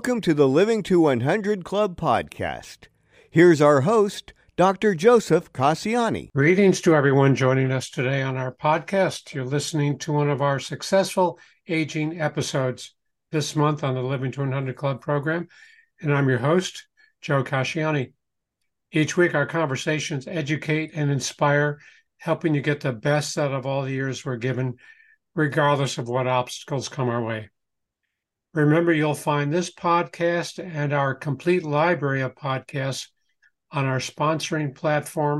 Welcome to the Living to 100 Club podcast. Here's our host, Dr. Joseph Casciani. Greetings to everyone joining us today on our podcast. You're listening to one of our successful aging episodes this month on the Living to 100 Club program, and I'm your host, Joe Casciani. Each week, our conversations educate and inspire, helping you get the best out of all the years we're given, regardless of what obstacles come our way. Remember, you'll find this podcast and our complete library of podcasts on our sponsoring platform,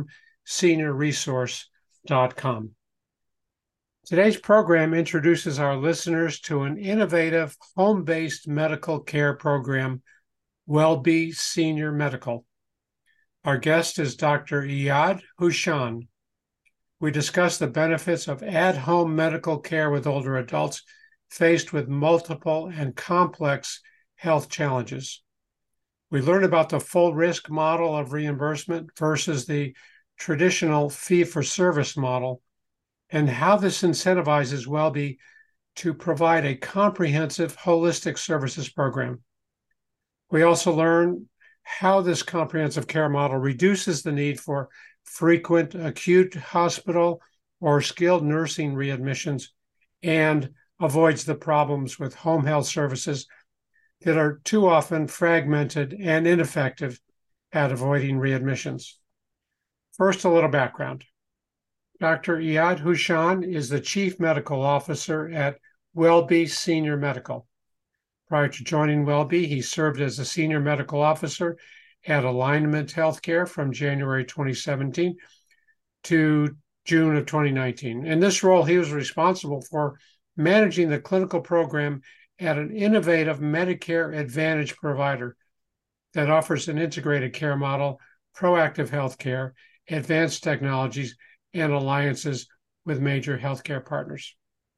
seniorresource.com. Today's program introduces our listeners to an innovative home-based medical care program, WellBe Senior Medical. Our guest is Dr. Iyad Hushan. We discuss the benefits of at-home medical care with older adults faced with multiple and complex health challenges. We learn about the full risk model of reimbursement versus the traditional fee-for-service model and how this incentivizes WellBe to provide a comprehensive holistic services program. We also learn how this comprehensive care model reduces the need for frequent acute hospital or skilled nursing readmissions and avoids the problems with home health services that are too often fragmented and ineffective at avoiding readmissions. First, a little background. Dr. Iyad Hushan is the Chief Medical Officer at WellBe Senior Medical. Prior to joining WellBe, he served as a Senior Medical Officer at Alignment Healthcare from January 2017 to June of 2019. In this role, he was responsible for managing the clinical program at an innovative Medicare Advantage provider that offers an integrated care model, proactive healthcare, advanced technologies, and alliances with major healthcare partners.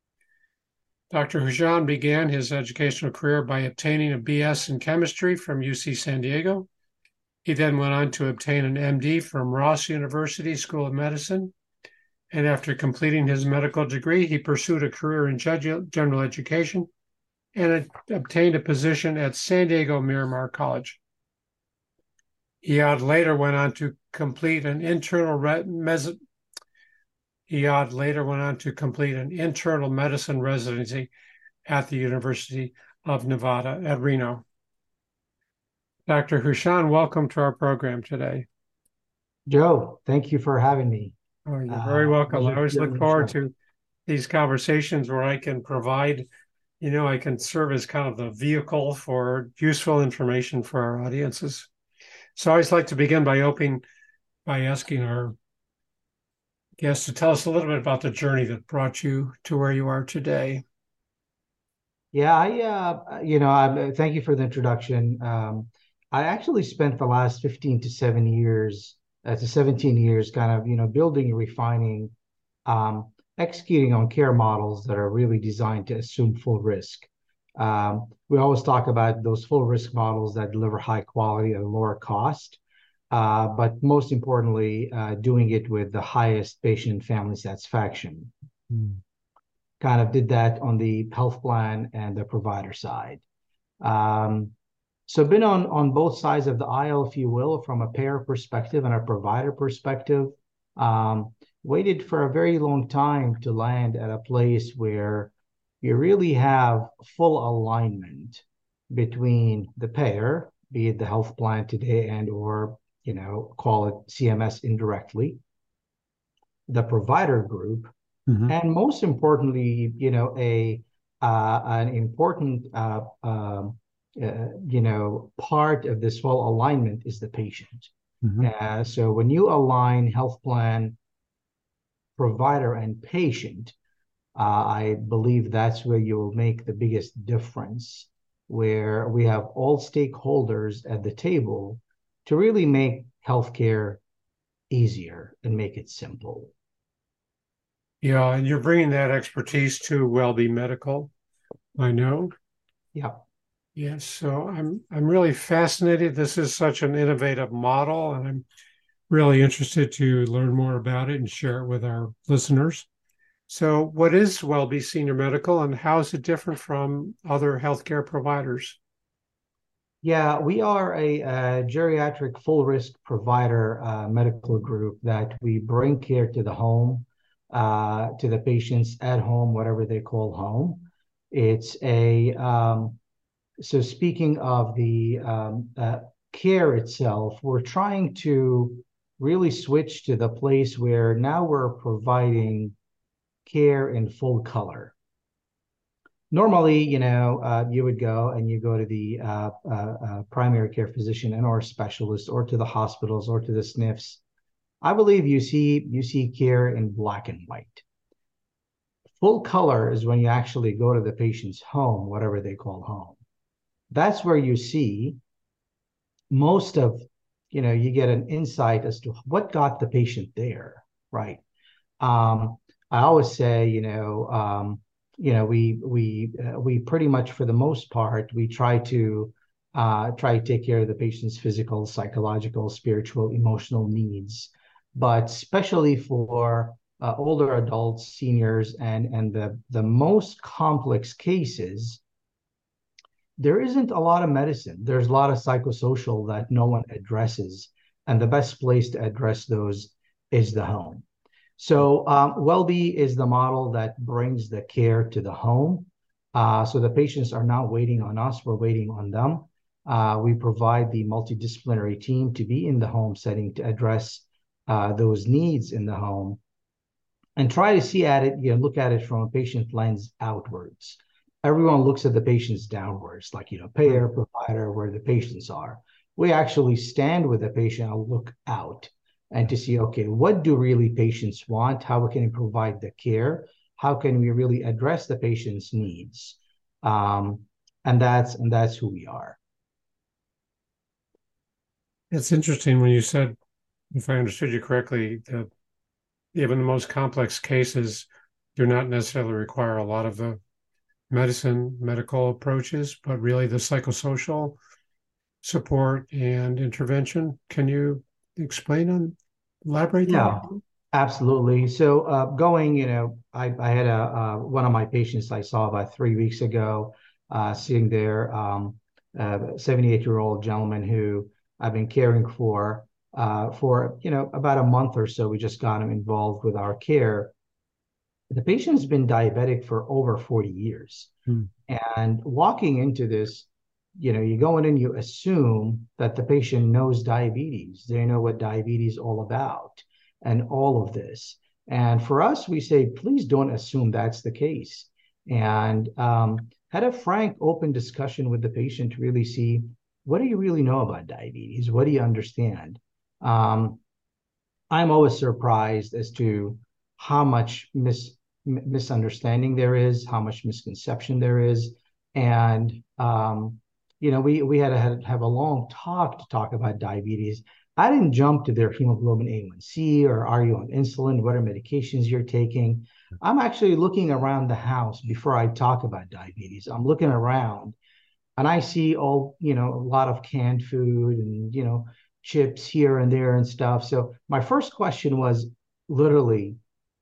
Dr. Hushan began his educational career by obtaining a BS in chemistry from UC San Diego. He then went on to obtain an MD from Ross University School of Medicine. And after completing his medical degree, he pursued a career in general education and obtained a position at San Diego Miramar College. Iyad later went on to complete an internal medicine residency at the University of Nevada at Reno. Dr. Hushan, welcome to our program today. Joe, thank you for having me. Oh, you're very welcome. I always look forward to these conversations where I can provide, I can serve as kind of the vehicle for useful information for our audiences. So I always like to begin by asking our guests to tell us a little bit about the journey that brought you to where you are today. Yeah, thank you for the introduction. I actually spent the last 15 to 17 years kind of, building and refining, executing on care models that are really designed to assume full risk. We always talk about those full risk models that deliver high quality at a lower cost, but most importantly, doing it with the highest patient and family satisfaction. Kind of did that on the health plan and the provider side. So been on both sides of the aisle, if you will, from a payer perspective and a provider perspective. Waited for a very long time to land at a place where you really have full alignment between the payer, be it the health plan today and or, call it CMS indirectly, the provider group, and most importantly, an important part of this full alignment is the patient. So when you align health plan, provider, and patient, I believe that's where you will make the biggest difference, where we have all stakeholders at the table to really make healthcare easier and make it simple. Yeah, and you're bringing that expertise to WellBe Medical, I know. Yeah. Yes, so I'm really fascinated. This is such an innovative model, and I'm really interested to learn more about it and share it with our listeners. So what is WellBe Senior Medical, and how is it different from other healthcare providers? Yeah, we are a geriatric full risk provider medical group that we bring care to the home, to the patients at home, whatever they call home. It's a So speaking of the care itself, we're trying to really switch to the place where now we're providing care in full color. Normally, you would go and you go to the primary care physician and or specialist or to the hospitals or to the SNFs. I believe you see care in black and white. Full color is when you actually go to the patient's home, whatever they call home. That's where you see most of, you get an insight as to what got the patient there, right? Um, I always say, we pretty much for the most part we try to take care of the patient's physical, psychological, spiritual, emotional needs, but especially for older adults, seniors, and the most complex cases, there isn't a lot of medicine. There's a lot of psychosocial that no one addresses, and the best place to address those is the home. So, WellBe is the model that brings the care to the home. So the patients are not waiting on us, we're waiting on them. We provide the multidisciplinary team to be in the home setting to address those needs in the home and try to look at it from a patient lens outwards. Everyone looks at the patients downwards, like, payer, provider, where the patients are. We actually stand with the patient and look out and to see, okay, what do really patients want? How can we provide the care? How can we really address the patient's needs? And that's who we are. It's interesting when you said, if I understood you correctly, that even the most complex cases do not necessarily require a lot of the medical approaches, but really the psychosocial support and intervention. Can you elaborate Yeah, that? absolutely. So I had one of my patients I saw about 3 weeks ago, sitting there, 78-year-old gentleman who I've been caring for about a month or so. We just got him involved with our care. The patient's been diabetic for over 40 years. Hmm. And walking into this, you go in and you assume that the patient knows diabetes. They know what diabetes is all about and all of this. And for us, we say, please don't assume that's the case. And had a frank, open discussion with the patient to really see, what do you really know about diabetes? What do you understand? Um, I'm always surprised as to how much misunderstanding there is, how much misconception there is, and we had to have a long talk to talk about diabetes. I didn't jump to their hemoglobin A1C or are you on insulin, what are medications you're taking. I'm actually looking around the house before I talk about diabetes. I'm looking around and I see a lot of canned food and, chips here and there and stuff. So my first question was literally,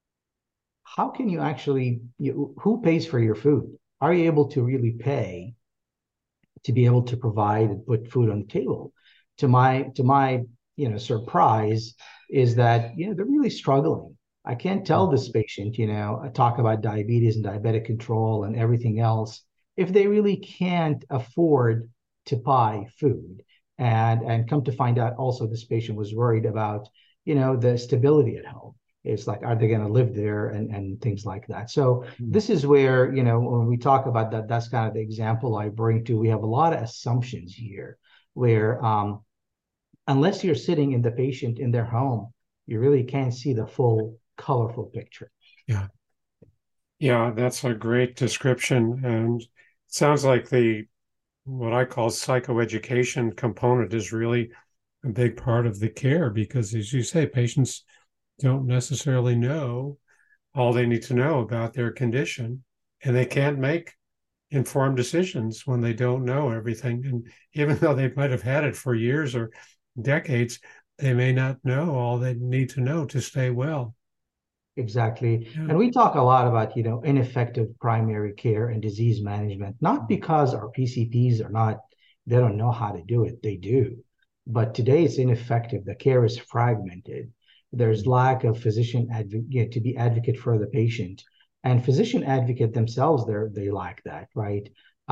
how can you actually, who pays for your food? Are you able to really pay to be able to provide and put food on the table? To my surprise is that, they're really struggling. I can't tell this patient, talk about diabetes and diabetic control and everything else if they really can't afford to buy food. And come to find out also this patient was worried about, the stability at home. It's like, are they going to live there and things like that. So this is where, when we talk about that, that's kind of the example I bring to. We have a lot of assumptions here where unless you're sitting in the patient in their home, you really can't see the full colorful picture. Yeah. Yeah, that's a great description. And it sounds like what I call psychoeducation component is really a big part of the care because, as you say, patients don't necessarily know all they need to know about their condition, and they can't make informed decisions when they don't know everything. And even though they might have had it for years or decades, they may not know all they need to know to stay well. Exactly. Yeah. And we talk a lot about, ineffective primary care and disease management, not because our PCPs are not, they don't know how to do it. They do. But today it's ineffective. The care is fragmented. There's lack of physician advocate to be advocate for the patient. And physician advocate themselves, they lack that, right?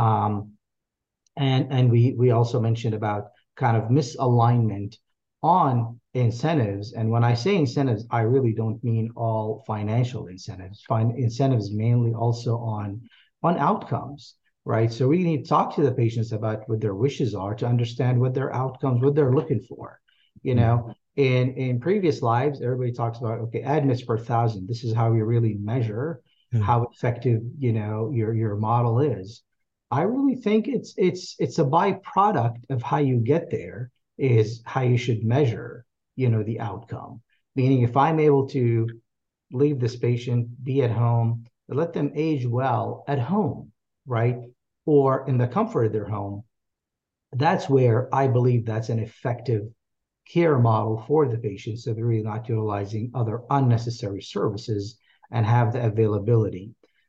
And we also mentioned about kind of misalignment on incentives. And when I say incentives, I really don't mean all financial incentives. Incentives mainly also on outcomes, right? So we need to talk to the patients about what their wishes are to understand what their outcomes, what they're looking for. You know, in previous lives, everybody talks about, okay, admits per thousand. This is how we really measure how effective, you know, your model is. I really think it's a byproduct of how you get there is how you should measure, you know, the outcome. Meaning, if I'm able to leave this patient, be at home, let them age well at home, right? Or in the comfort of their home, that's where I believe that's an effective care model for the patient. So they're really not utilizing other unnecessary services and have the availability.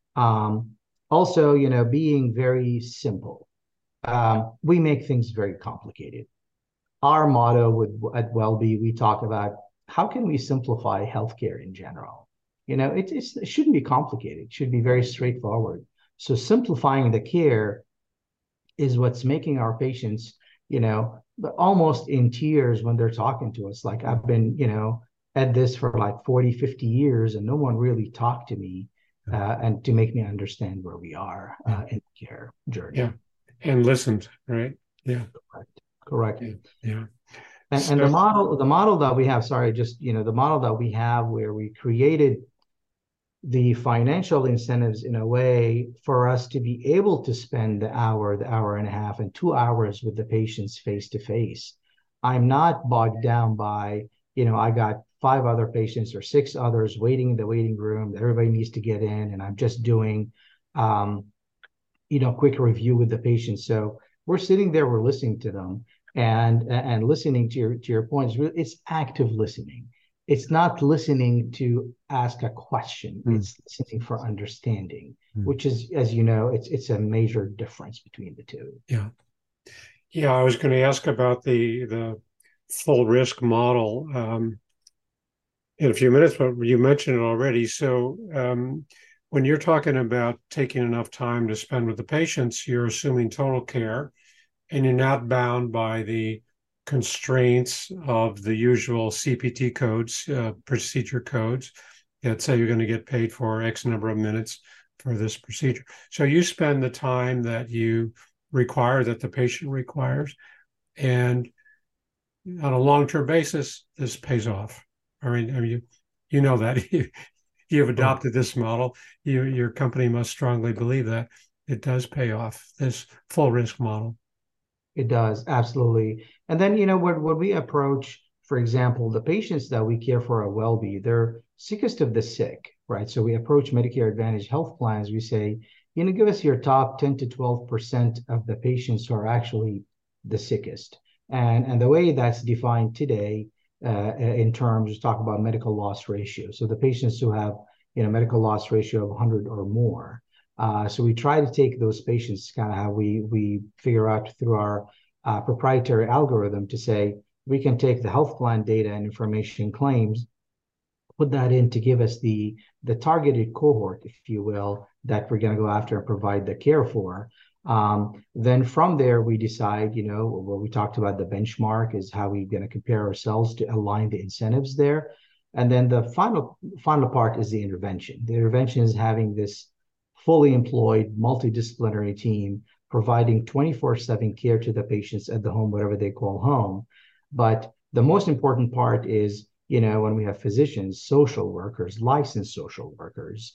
Also, you know, being very simple. We make things very complicated. Our motto at WellBe, we talk about how can we simplify healthcare in general. You know, it shouldn't be complicated. It should be very straightforward. So simplifying the care is what's making our patients, you know, almost in tears when they're talking to us. Like, I've been, you know, at this for like 40, 50 years, and no one really talked to me and to make me understand where we are in the care journey. Yeah. And listened, right? Yeah. Correct. Yeah. And the model that we have, sorry, just, you know, the model that we have where we created the financial incentives in a way for us to be able to spend the hour and a half, and 2 hours with the patients face to face. I'm not bogged down by, you know, I got 5 other patients or 6 others waiting in the waiting room that everybody needs to get in, and I'm just doing, you know, quick review with the patients. So we're sitting there, we're listening to them, and listening to your points. It's active listening. It's not listening to ask a question. It's listening for understanding, which is, as you know, it's a major difference between the two. Yeah. Yeah, I was going to ask about the full risk model in a few minutes, but you mentioned it already. So when you're talking about taking enough time to spend with the patients, you're assuming total care, and you're not bound by the constraints of the usual CPT codes, procedure codes that say you're going to get paid for X number of minutes for this procedure. So you spend the time that you require, that the patient requires, and on a long-term basis, this pays off. I mean, you know that you've adopted this model. Your company must strongly believe that it does pay off, this full risk model. It does, absolutely. And then, you know, when we approach, for example, the patients that we care for at WellBe, they're sickest of the sick, right? So we approach Medicare Advantage health plans. We say, you know, give us your top 10 to 12% of the patients who are actually the sickest. And the way that's defined today in terms, talk about medical loss ratio. So the patients who have, you know, medical loss ratio of 100 or more. So we try to take those patients, kind of how we figure out through our proprietary algorithm to say, we can take the health plan data and information claims, put that in to give us the targeted cohort, if you will, that we're going to go after and provide the care for. Then from there, we decide, you know, what we talked about, the benchmark is how we're going to compare ourselves to align the incentives there. And then the final part is the intervention. The intervention is having this fully employed multidisciplinary team providing 24/7 care to the patients at the home, whatever they call home. But the most important part is, you know, when we have physicians, social workers, licensed social workers,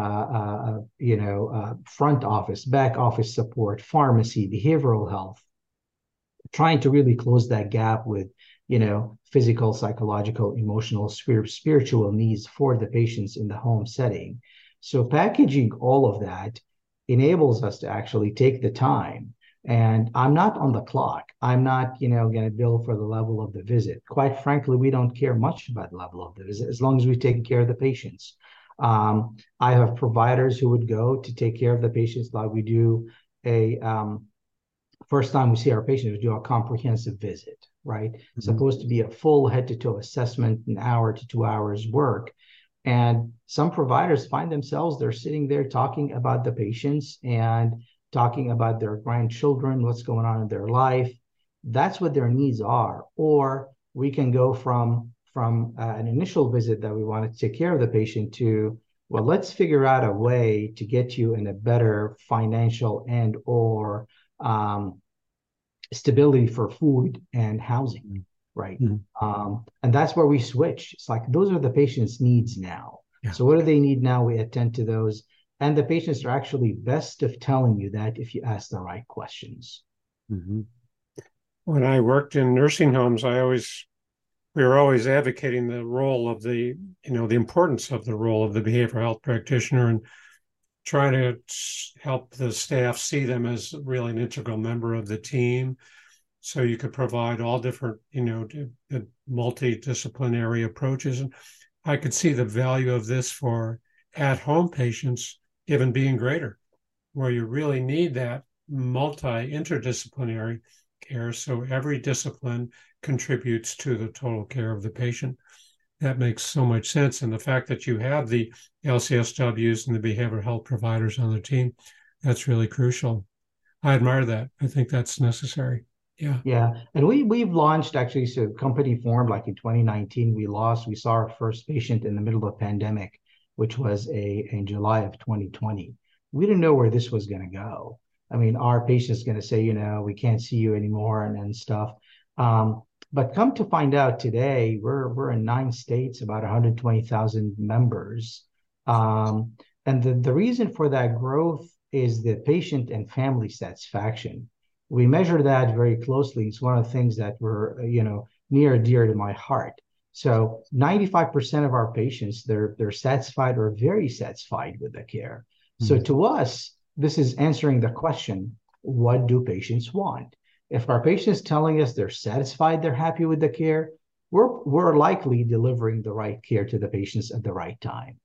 you know, front office, back office support, pharmacy, behavioral health, trying to really close that gap with, you know, physical, psychological, emotional, spiritual needs for the patients in the home setting. So packaging all of that enables us to actually take the time. And I'm not on the clock. I'm not, you know, going to bill for the level of the visit. Quite frankly, we don't care much about the level of the visit as long as we're taking care of the patients. I have providers who would go to take care of the patients, like we do a first time we see our patient, we do a comprehensive visit, right? It's supposed to be a full head-to-toe assessment, an hour to 2 hours work. And some providers find themselves, they're sitting there talking about the patients and talking about their grandchildren, what's going on in their life. That's what their needs are. Or we can go from an initial visit that we want to take care of the patient to, well, let's figure out a way to get you in a better financial and or stability for food and housing, right? And that's where we switch. It's like those are the patient's needs now. Yeah. So what do they need now? We attend to those. And the patients are actually best of telling you that if you ask the right questions. When I worked in nursing homes, we were always advocating the role of the importance of the role of the behavioral health practitioner and trying to help the staff see them as really an integral member of the team. So you could provide all different, multidisciplinary approaches. And I could see the value of this for at-home patients even being greater, where you really need that interdisciplinary care. So every discipline contributes to the total care of the patient. That makes so much sense. And the fact that you have the LCSWs and the behavioral health providers on the team, that's really crucial. I admire that. I think that's necessary. Yeah. Yeah. And we've launched actually, so company formed like in 2019. We saw our first patient in the middle of the pandemic, which was in July of 2020. We didn't know where this was going to go. I mean, our patient's going to say, we can't see you anymore and stuff. But come to find out today, we're in 9 states, about 120,000 members. And the reason for that growth is the patient and family satisfaction. We measure that very closely. It's one of the things that were, near and dear to my heart. So 95% of our patients, they're satisfied or very satisfied with the care. So to us, this is answering the question, what do patients want? If our patient's telling us they're satisfied, they're happy with the care, we're likely delivering the right care to the patients at the right time.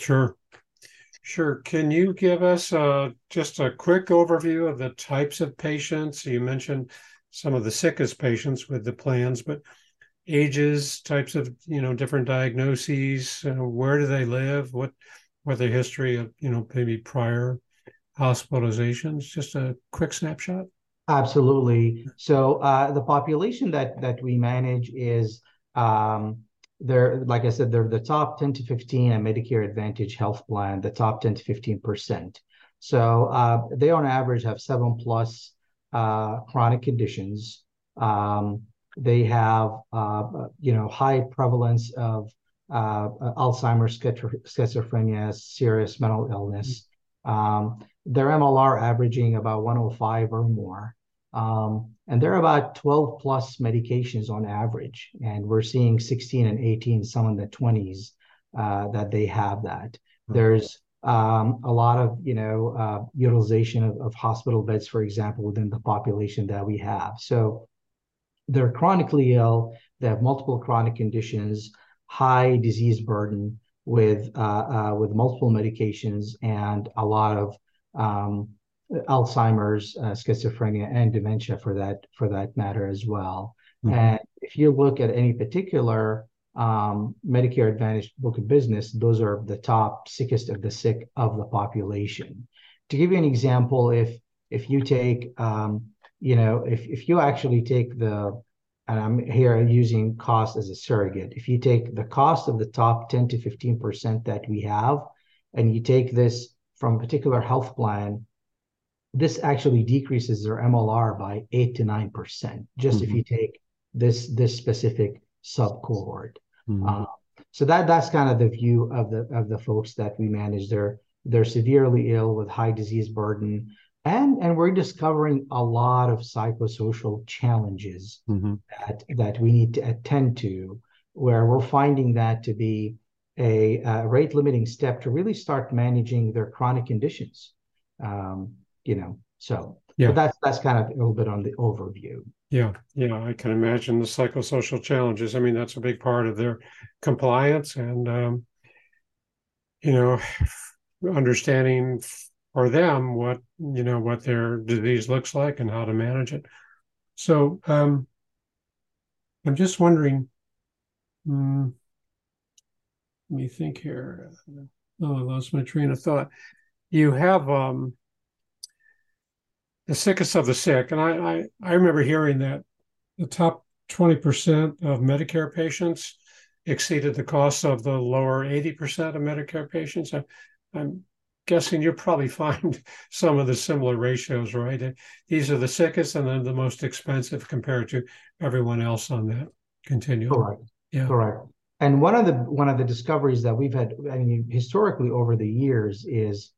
Sure. Can you give us just a quick overview of the types of patients? You mentioned some of the sickest patients with the plans, but ages, types of, different diagnoses, where do they live? What their history of, maybe prior hospitalizations? Just a quick snapshot. Absolutely. So the population that we manage is they're, like I said, they're the top 10 to 15 and Medicare Advantage health plan, the top 10 to 15%. So they on average have 7+ chronic conditions. They have, high prevalence of Alzheimer's, schizophrenia, serious mental illness. Their MLR averaging about 105 or more. And they're about 12+ medications on average. And we're seeing 16 and 18, some in the 20s, that they have that. There's a lot of, utilization of hospital beds, for example, within the population that we have. So they're chronically ill. They have multiple chronic conditions, high disease burden with multiple medications and a lot of Alzheimer's, schizophrenia, and dementia for that matter as well. And if you look at any particular Medicare Advantage book of business, those are the top sickest of the sick of the population. To give you an example, if you take if you actually take and I'm here using cost as a surrogate, if you take the cost of the top 10 to 15% that we have, and you take this from a particular health plan, this actually decreases their MLR by 8 to 9%, just if you take this specific sub cohort. So that's kind of the view of the folks that we manage. They're severely ill with high disease burden, and we're discovering a lot of psychosocial challenges that we need to attend to, where we're finding that to be a rate limiting step to really start managing their chronic conditions. So that's kind of a little bit on the overview. Yeah, I can imagine the psychosocial challenges. I mean, that's a big part of their compliance and, understanding for them what their disease looks like and how to manage it. So I'm just wondering, let me think here. Oh, I lost my train of thought. You have the sickest of the sick, and I remember hearing that the top 20% of Medicare patients exceeded the cost of the lower 80% of Medicare patients. I'm guessing you probably find some of the similar ratios, right? These are the sickest and then the most expensive compared to everyone else on that continuum. Correct. Yeah. Correct. And one of the discoveries that we've had, I mean, historically over the years is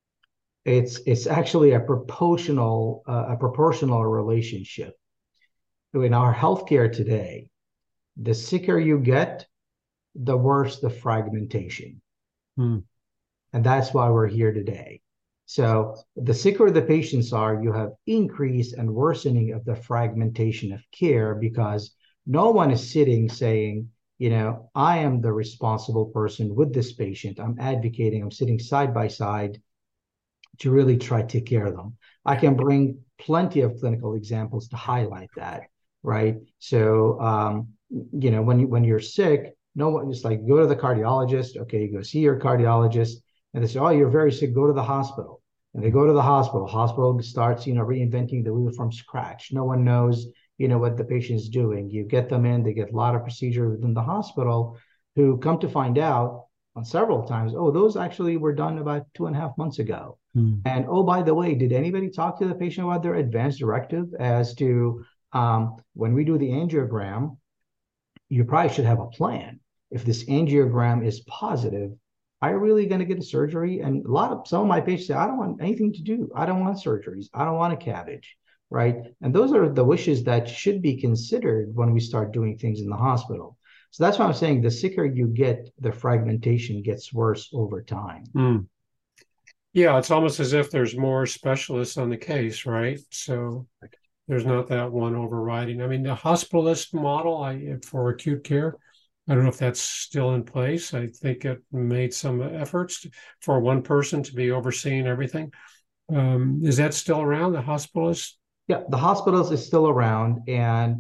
it's actually a proportional relationship. In our healthcare today, the sicker you get, the worse the fragmentation. Hmm. And that's why we're here today. So the sicker the patients are, you have increase and worsening of the fragmentation of care because no one is sitting saying, I am the responsible person with this patient. I'm advocating, I'm sitting side by side to really try to take care of them. I can bring plenty of clinical examples to highlight that, right? So, when you're sick, no one just like go to the cardiologist. Okay, go see your cardiologist, and they say, "Oh, you're very sick. Go to the hospital." And they go to the hospital. Hospital starts, reinventing the wheel from scratch. No one knows, what the patient's doing. You get them in, they get a lot of procedure within the hospital, who come to find out on several times, oh, those actually were done about 2.5 months ago. And oh, by the way, did anybody talk to the patient about their advance directive as to when we do the angiogram, you probably should have a plan. If this angiogram is positive, are you really going to get a surgery? And some of my patients say, I don't want anything to do. I don't want surgeries. I don't want a CABG, right? And those are the wishes that should be considered when we start doing things in the hospital. So that's why I'm saying the sicker you get, the fragmentation gets worse over time. Yeah, it's almost as if there's more specialists on the case, right? So there's not that one overriding. I mean, the hospitalist model for acute care, I don't know if that's still in place. I think it made some efforts for one person to be overseeing everything. Is that still around, the hospitalist? Yeah, the hospitals is still around, and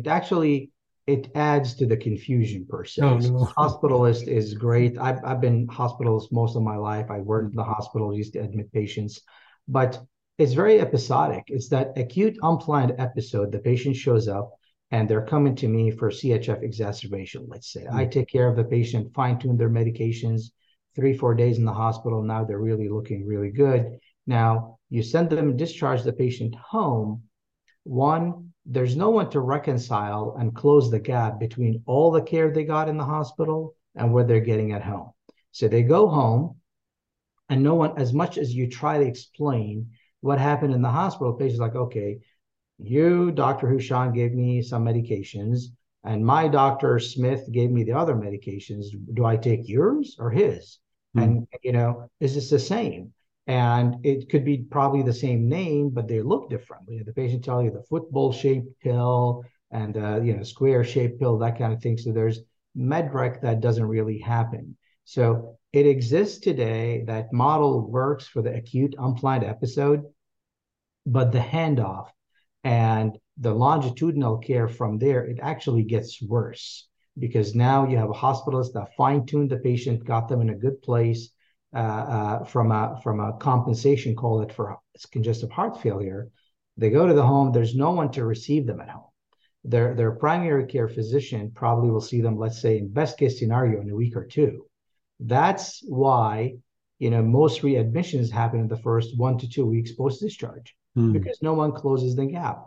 it adds to the confusion per se. Oh, So no. hospitalist is great. I've been hospitalist most of my life. I worked in the hospital, used to admit patients, but it's very episodic. It's that acute unplanned episode. The patient shows up and they're coming to me for CHF exacerbation, let's say. I take care of the patient, fine-tune their medications, 3-4 days in the hospital. Now they're really looking really good. Now you send them, discharge the patient home. One, there's no one to reconcile and close the gap between all the care they got in the hospital and what they're getting at home. So they go home, and no one, as much as you try to explain what happened in the hospital, the patient's like, okay, you, Dr. Hushan, gave me some medications, and my Dr. Smith gave me the other medications. Do I take yours or his? And, is this the same? And it could be probably the same name, but they look differently. The patient tell you the football-shaped pill and square-shaped pill, that kind of thing. So there's MedRec that doesn't really happen. So it exists today. That model works for the acute unplanned episode, but the handoff and the longitudinal care from there, it actually gets worse because now you have a hospitalist that fine-tuned the patient, got them in a good place. From a compensation, call it, for congestive heart failure. They go to the home. There's no one to receive them at home. Their primary care physician probably will see them, let's say, in best case scenario, in a week or two. That's why most readmissions happen in the first 1 to 2 weeks post discharge because no one closes the gap.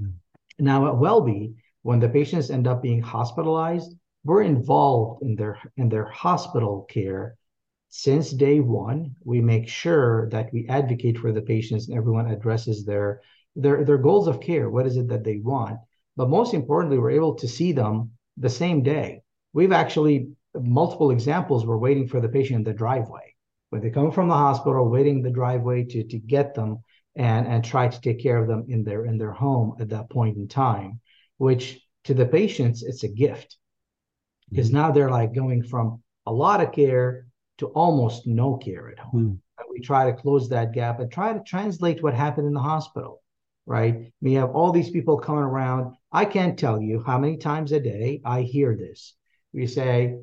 Now at WellBe, when the patients end up being hospitalized, we're involved in their hospital care. Since day one, we make sure that we advocate for the patients and everyone addresses their goals of care. What is it that they want? But most importantly, we're able to see them the same day. We've actually multiple examples. We're waiting for the patient in the driveway. When they come from the hospital, waiting in the driveway to get them and try to take care of them in their home at that point in time, which to the patients, it's a gift. Because now they're like going from a lot of care to almost no care at home. we try to close that gap and try to translate what happened in the hospital, right? We have all these people coming around. I can't tell you how many times a day I hear this. We say,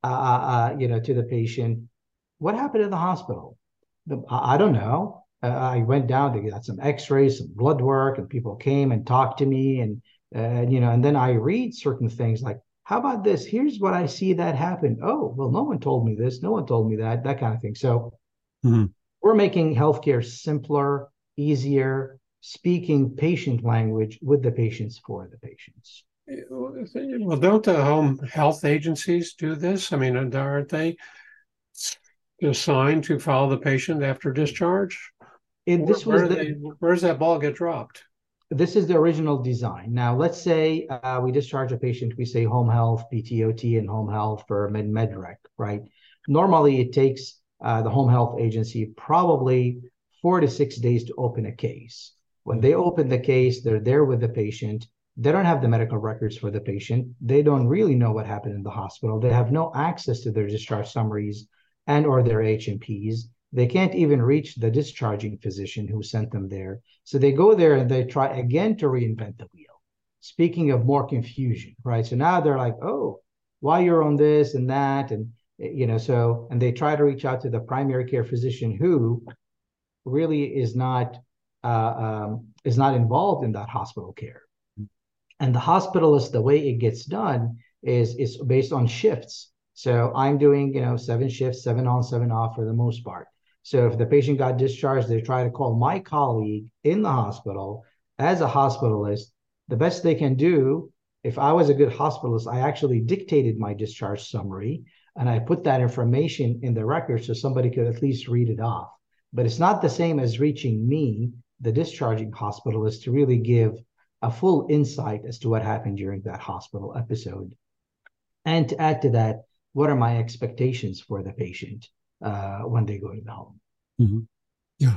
to the patient, what happened in the hospital? I don't know. I went down to get some x-rays, some blood work, and people came and talked to me. And then I read certain things like, how about this? Here's what I see that happened. Oh, well, no one told me this. No one told me that kind of thing. So we're making healthcare simpler, easier, speaking patient language with the patients for the patients. Well, don't the home health agencies do this? I mean, aren't they assigned to follow the patient after discharge? Where's that ball get dropped? This is the original design. Now, let's say we discharge a patient, we say home health, PTOT, and home health for MedRec, right? Normally, it takes the home health agency probably 4 to 6 days to open a case. When they open the case, they're there with the patient. They don't have the medical records for the patient. They don't really know what happened in the hospital. They have no access to their discharge summaries and or their H&Ps. They can't even reach the discharging physician who sent them there. So they go there and they try again to reinvent the wheel. Speaking of more confusion, right? So now they're like, oh, why you're on this and that, and and they try to reach out to the primary care physician who really is not involved in that hospital care. And the hospitalist, the way it gets done is based on shifts. So I'm doing 7 shifts, 7 on, 7 off for the most part. So if the patient got discharged, they try to call my colleague in the hospital as a hospitalist. The best they can do, if I was a good hospitalist, I actually dictated my discharge summary and I put that information in the record so somebody could at least read it off. But it's not the same as reaching me, the discharging hospitalist, to really give a full insight as to what happened during that hospital episode. And to add to that, what are my expectations for the patient when they go to the home? Yeah.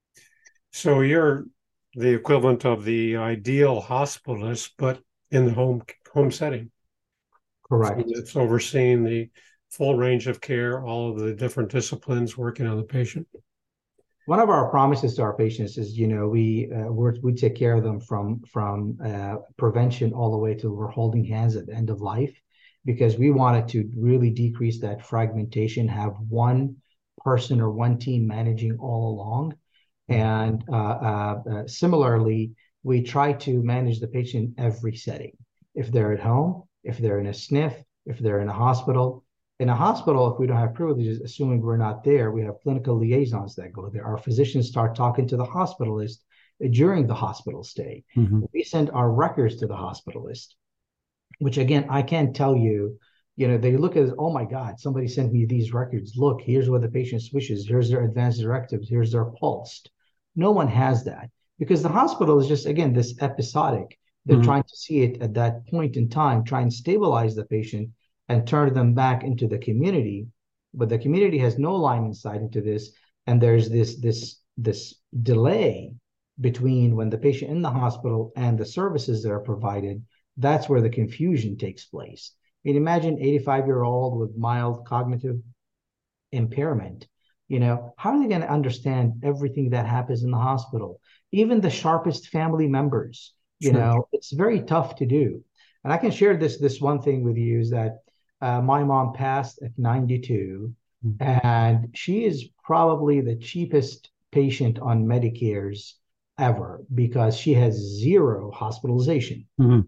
So you're the equivalent of the ideal hospitalist, but in the home setting. Correct. So it's overseeing the full range of care, all of the different disciplines working on the patient. One of our promises to our patients is, we take care of them from prevention all the way to we're holding hands at the end of life, because we wanted to really decrease that fragmentation, have one person or one team managing all along. And similarly, we try to manage the patient in every setting. If they're at home, if they're in a SNF, if they're in a hospital. In a hospital, if we don't have privileges, assuming we're not there, we have clinical liaisons that go there. Our physicians start talking to the hospitalist during the hospital stay. We send our records to the hospitalist, which again, I can't tell you, they look at it, oh my God, somebody sent me these records. Look, here's what the patient wishes. Here's their advanced directives. Here's their pulse. No one has that because the hospital is just, again, this episodic. They're trying to see it at that point in time, try and stabilize the patient and turn them back into the community. But the community has no line of sight into this. And there's this delay between when the patient in the hospital and the services that are provided. That's where the confusion takes place. I mean, imagine 85-year-old with mild cognitive impairment. How are they going to understand everything that happens in the hospital? Even the sharpest family members, it's very tough to do. And I can share this one thing with you is that my mom passed at 92, and she is probably the cheapest patient on Medicare's ever because she has 0 hospitalization.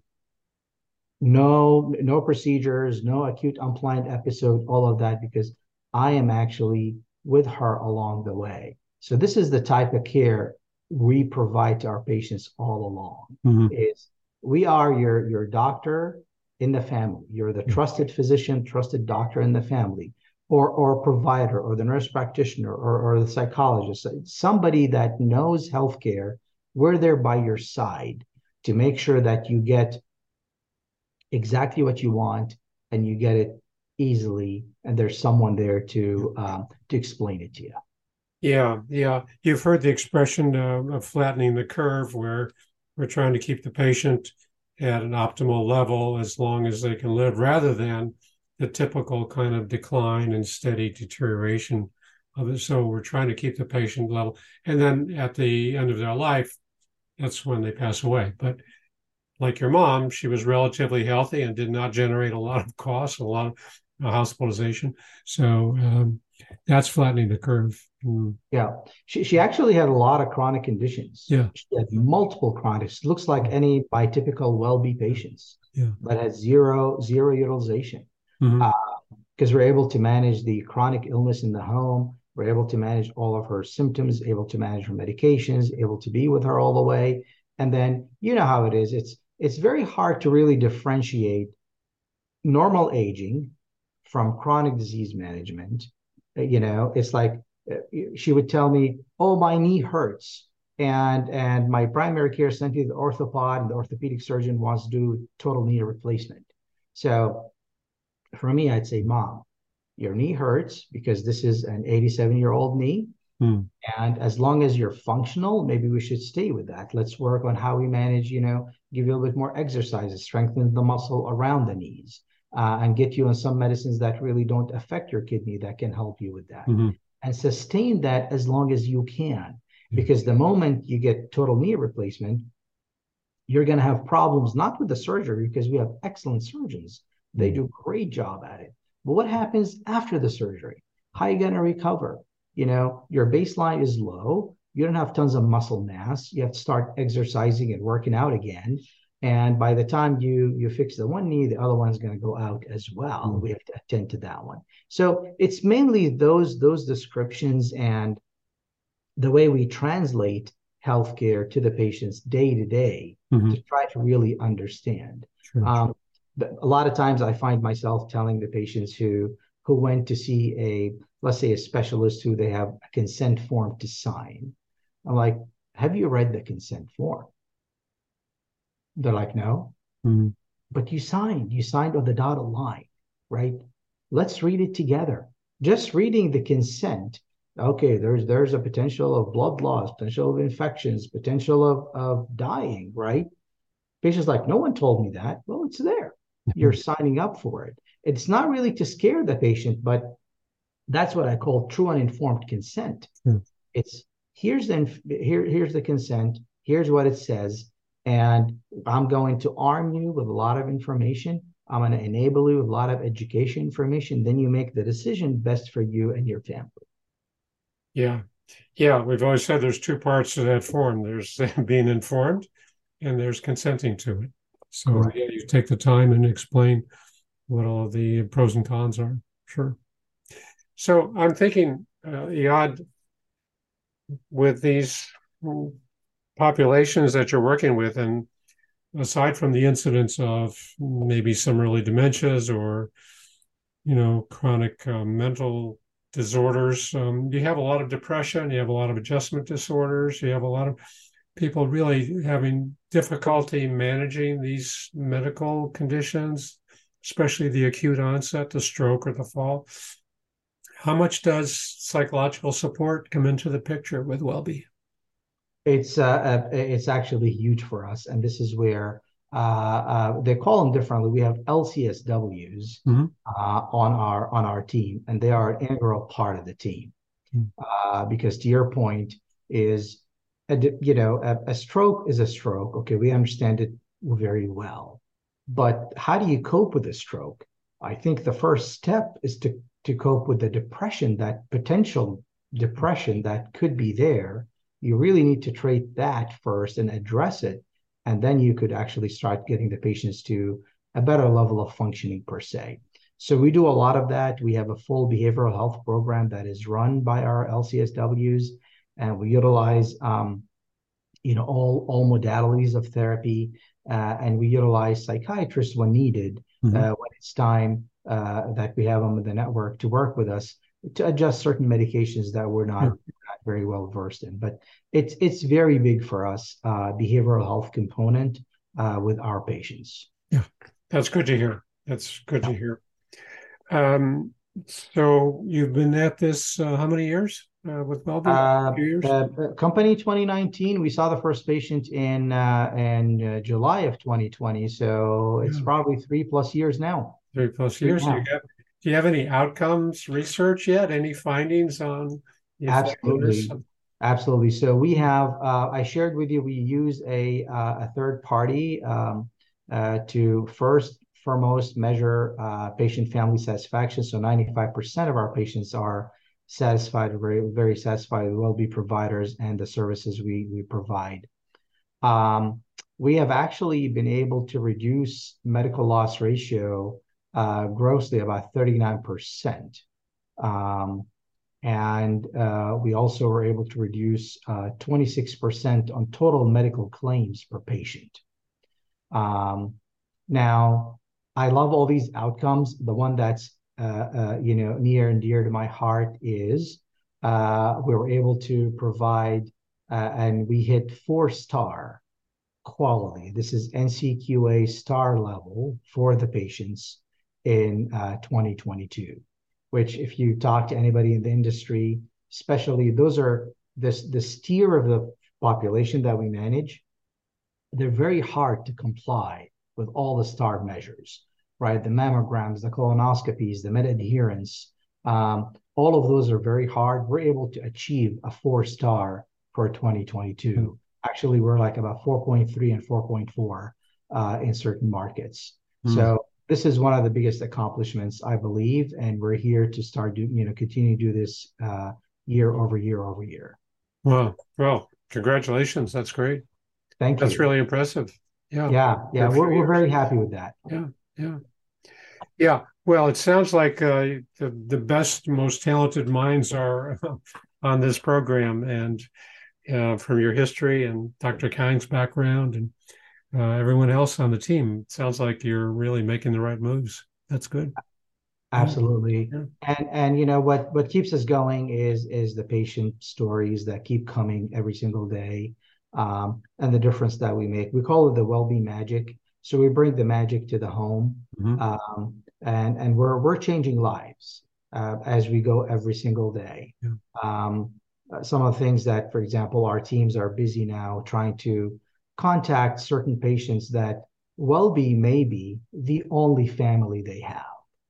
No procedures, no acute unplanned episode, all of that, because I am actually with her along the way. So this is the type of care we provide to our patients all along. Is we are your doctor in the family. You're the trusted physician, trusted doctor in the family, or provider, or the nurse practitioner, or the psychologist, somebody that knows healthcare. We're there by your side to make sure that you get exactly what you want and you get it easily, and there's someone there to explain it to you. Yeah. You've heard the expression of flattening the curve, where we're trying to keep the patient at an optimal level as long as they can live, rather than the typical kind of decline and steady deterioration So we're trying to keep the patient level. And then at the end of their life, that's when they pass away. But like your mom, she was relatively healthy and did not generate a lot of costs, a lot of hospitalization. So that's flattening the curve. Yeah. She actually had a lot of chronic conditions. Yeah. She had multiple chronics. Looks like any typical well-be patients, yeah. but had zero utilization. Mm-hmm. Because we're able to manage the chronic illness in the home. We're able to manage all of her symptoms, able to manage her medications, able to be with her all the way. And then you know how it is. It's very hard to really differentiate normal aging from chronic disease management. It's like she would tell me, "Oh, my knee hurts." And my primary care sent me to the orthopod, and the orthopedic surgeon wants to do total knee replacement. So for me, I'd say, Mom, your knee hurts because this is an 87-year-old knee. And as long as you're functional, maybe we should stay with that. Let's work on how we manage, give you a little bit more exercises, strengthen the muscle around the knees, and get you on some medicines that really don't affect your kidney that can help you with that. Mm-hmm. And sustain that as long as you can. Because the moment you get total knee replacement, you're going to have problems, not with the surgery, because we have excellent surgeons. They do a great job at it. But what happens after the surgery? How are you going to recover? Your baseline is low. You don't have tons of muscle mass. You have to start exercising and working out again. And by the time you fix the one knee, the other one's going to go out as well. We have to attend to that one. So it's mainly those descriptions and the way we translate healthcare to the patients day to day to try to really understand. Sure. A lot of times I find myself telling the patients who went to see let's say a specialist who they have a consent form to sign. I'm like, have you read the consent form? They're like, no. But you signed on the dotted line, right? Let's read it together. Just reading the consent. Okay, there's a potential of blood loss, potential of infections, potential of dying, right? Patient's like, no one told me that. Well, it's there. You're signing up for it. It's not really to scare the patient, but that's what I call true uninformed consent. It's here's the consent, here's what it says, and I'm going to arm you with a lot of information. I'm going to enable you with a lot of education information. Then you make the decision best for you and your family. Yeah. Yeah. We've always said there's two parts to that form. There's being informed and there's consenting to it. So yeah, you take the time and explain what all the pros and cons are. Sure. So I'm thinking, Iyad, with these populations that you're working with, and aside from the incidence of maybe some early dementias or, chronic mental disorders, you have a lot of depression, you have a lot of adjustment disorders, you have a lot of people really having difficulty managing these medical conditions, especially the acute onset, the stroke or the fall. How much does psychological support come into the picture with WellBe? It's actually huge for us, and this is where they call them differently. We have LCSWs on our team, and they are an integral part of the team. Because to your point is, a stroke is a stroke. Okay, we understand it very well, but how do you cope with a stroke? I think the first step is to cope with the potential depression that could be there. You really need to treat that first and address it. And then you could actually start getting the patients to a better level of functioning per se. So we do a lot of that. We have a full behavioral health program that is run by our LCSWs, and we utilize, all modalities of therapy, and we utilize psychiatrists when needed, when it's time that we have them in the network to work with us to adjust certain medications that we're not very well versed in. But it's very big for us, behavioral health component with our patients. Yeah, that's good to hear. That's good to hear. So you've been at this how many years with WellBe? 2 years? Company 2019. We saw the first patient in July of 2020. So it's probably 3+ years now. 3+ years. Do you have any outcomes research yet? Any findings on the effectiveness Absolutely. of? Absolutely. So we have, I shared with you, we use a third party to first foremost measure patient family satisfaction. So 95% of our patients are satisfied, very, very satisfied with WellBe providers and the services we provide. Um, we have actually been able to reduce medical loss ratio grossly about 39%. Um, and we also were able to reduce 26% on total medical claims per patient. Um, now, I love all these outcomes. The one that's near and dear to my heart is we were able to provide, and we hit 4-star quality. This is NCQA star level for the patients in 2022, which if you talk to anybody in the industry, especially those are this tier of the population that we manage, they're very hard to comply with all the star measures, right? The mammograms, the colonoscopies, the med adherence, all of those are very hard. We're able to achieve a 4-star for 2022. Actually, we're like about 4.3 and 4.4 in certain markets. So this is one of the biggest accomplishments, I believe, and we're here to start continue to do this year over year over year. Wow. Well, congratulations. That's great. Thank That's you. really impressive. Yeah. Yeah. We're very happy with that. Yeah. Well, it sounds like the best, most talented minds are on this program, and from your history and Dr. Kang's background and everyone else on the team, it sounds like you're really making the right moves. That's good. Absolutely. Yeah. And what keeps us going is the patient stories that keep coming every single day, and the difference that we make. We call it the WellBe magic. So we bring the magic to the home, and we're changing lives as we go every single day. Yeah. Some of the things that, for example, our teams are busy now trying to contact certain patients that WellBe may be the only family they have.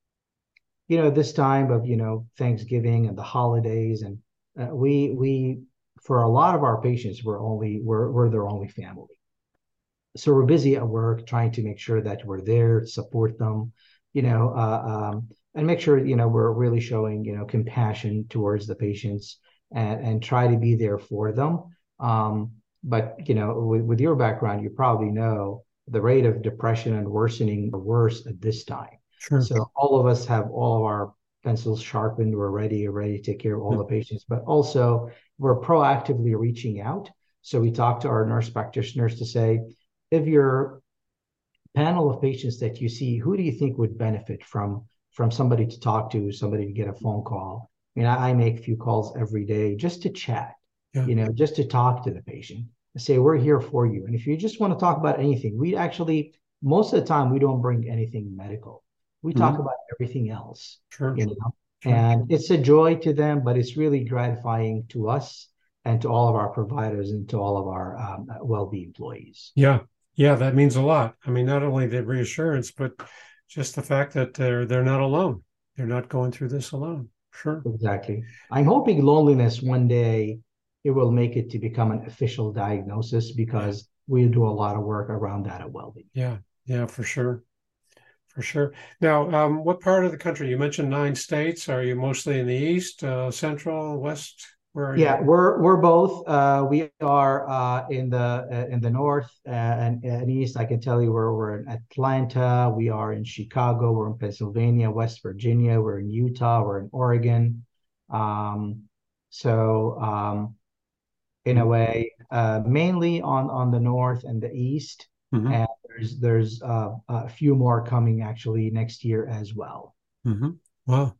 This time of Thanksgiving and the holidays, and we for a lot of our patients we're their only family. So we're busy at work trying to make sure that we're there to support them, and make sure we're really showing compassion towards the patients, and try to be there for them. But with your background, you probably know the rate of depression and worsening are worse at this time. Sure. So all of us have all of our pencils sharpened. We're ready to take care of all the patients, but also we're proactively reaching out. So we talk to our nurse practitioners to say, if your panel of patients that you see, who do you think would benefit from somebody to talk to, somebody to get a phone call? I make a few calls every day just to chat, just to talk to the patient and say, we're here for you. And if you just want to talk about anything, we actually, most of the time, we don't bring anything medical. We talk about everything else, Sure. And it's a joy to them, but it's really gratifying to us and to all of our providers and to all of our WellBe employees. Yeah, that means a lot. I mean, not only the reassurance, but just the fact that they're not alone. They're not going through this alone. Sure. Exactly. I'm hoping loneliness one day it will make it to become an official diagnosis, because we do a lot of work around that at WellBe. Yeah, for sure. For sure. Now, what part of the country? You mentioned 9 states. Are you mostly in the East, Central, West? Where are you? Yeah, we're both. We are in the North and East. I can tell you we're in Atlanta. We are in Chicago. We're in Pennsylvania, West Virginia. We're in Utah. We're in Oregon. In a way, mainly on the North and the East. And there's a few more coming actually next year as well. Wow.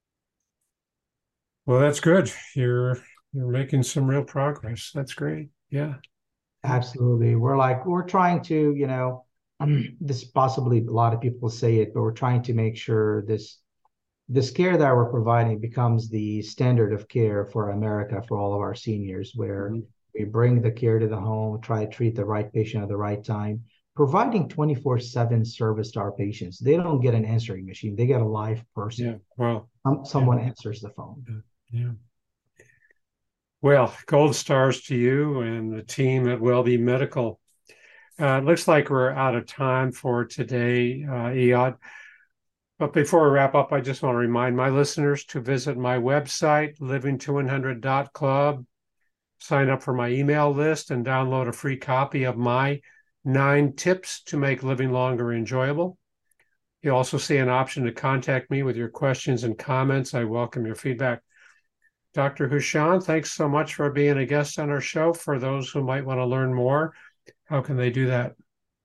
Well, that's good. You're making some real progress. That's great. Yeah. Absolutely. We're trying to, this possibly a lot of people say it, but we're trying to make sure this care that we're providing becomes the standard of care for America, for all of our seniors, where we bring the care to the home, try to treat the right patient at the right time, providing 24/7 service to our patients. They don't get an answering machine; they get a live person. Yeah. Well, someone answers the phone. Yeah. Well, gold stars to you and the team at WellBe Medical. It looks like we're out of time for today, Iyad. But before we wrap up, I just want to remind my listeners to visit my website, living2100.club, sign up for my email list, and download a free copy of my 9 tips to make living longer enjoyable. You also see an option to contact me with your questions and comments. I welcome your feedback. Dr. Hushan, thanks so much for being a guest on our show. For those who might want to learn more, how can they do that?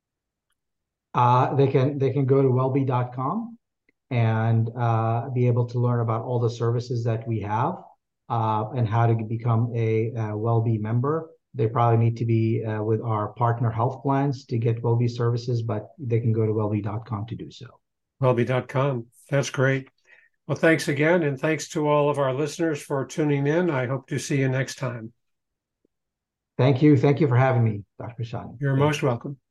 They can go to wellbe.com and be able to learn about all the services that we have and how to become a WellBe member. They probably need to be with our partner health plans to get WellBe services, but they can go to wellbe.com to do so. Wellbe.com. That's great. Well, thanks again, and thanks to all of our listeners for tuning in. I hope to see you next time. Thank you. Thank you for having me, Dr. Shani. You're most welcome.